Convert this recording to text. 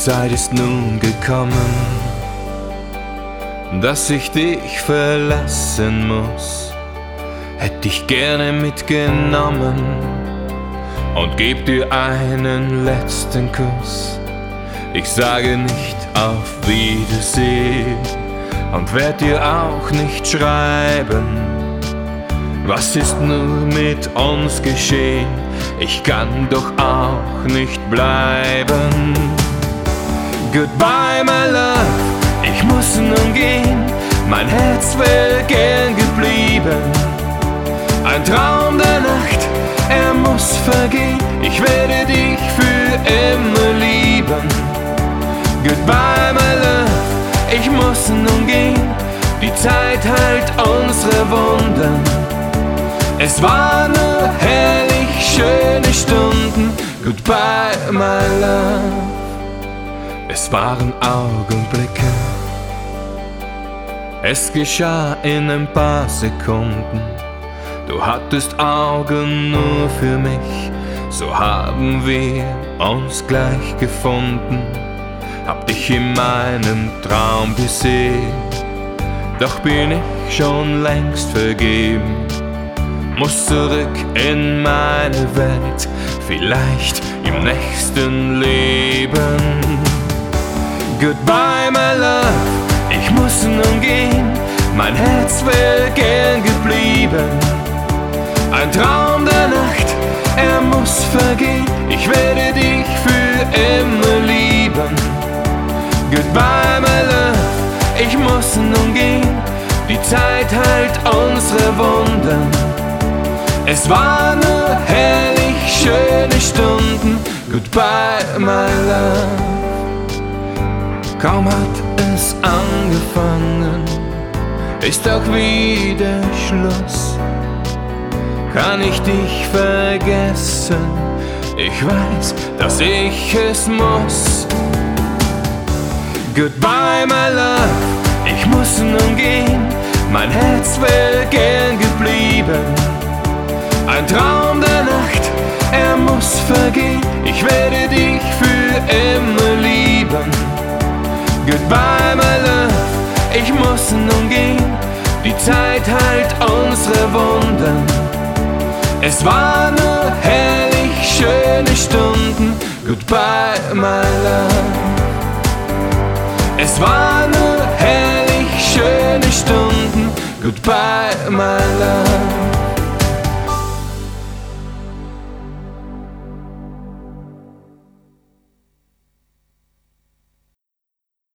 Zeit ist nun gekommen, dass ich dich verlassen muss. Hätte ich gerne mitgenommen und geb dir einen letzten Kuss. Ich sage nicht auf Wiedersehen und werd dir auch nicht schreiben, was ist nur mit uns geschehen. Ich kann doch auch nicht bleiben. Goodbye my love, ich muss nun gehen, mein Herz wär gern geblieben. Ein Traum der Nacht, er muss vergehen, ich werde dich für immer lieben. Goodbye my love, ich muss nun gehen, die Zeit heilt unsere Wunden. Es waren nur herrlich schöne Stunden. Goodbye my love, es waren Augenblicke. Es geschah in ein paar Sekunden. Du hattest Augen nur für mich, so haben wir uns gleich gefunden. Hab dich in meinem Traum gesehen, doch bin ich schon längst vergeben. Muss zurück in meine Welt, vielleicht im nächsten Leben. Goodbye my love, ich muss nun gehen, mein Herz wär gern geblieben. Ein Traum der Nacht, er muss vergehen, ich werde dich für immer lieben. Goodbye my love, ich muss nun gehen, die Zeit heilt unsere Wunden. Es waren nur herrlich schöne Stunden. Goodbye my love. Kaum hat es angefangen, ist auch wieder Schluss. Kann ich dich vergessen? Ich weiß, dass ich es muss. Goodbye my love, ich muss nun gehen, mein Herz wär gern geblieben. Ein Traum der Nacht, er muss vergehen, ich werde dich für immer lieben. Goodbye my love, ich muss nun gehen, die Zeit heilt unsere Wunden. Es waren nur herrlich schöne Stunden. Goodbye my love, es waren nur herrlich schöne Stunden. Goodbye my love.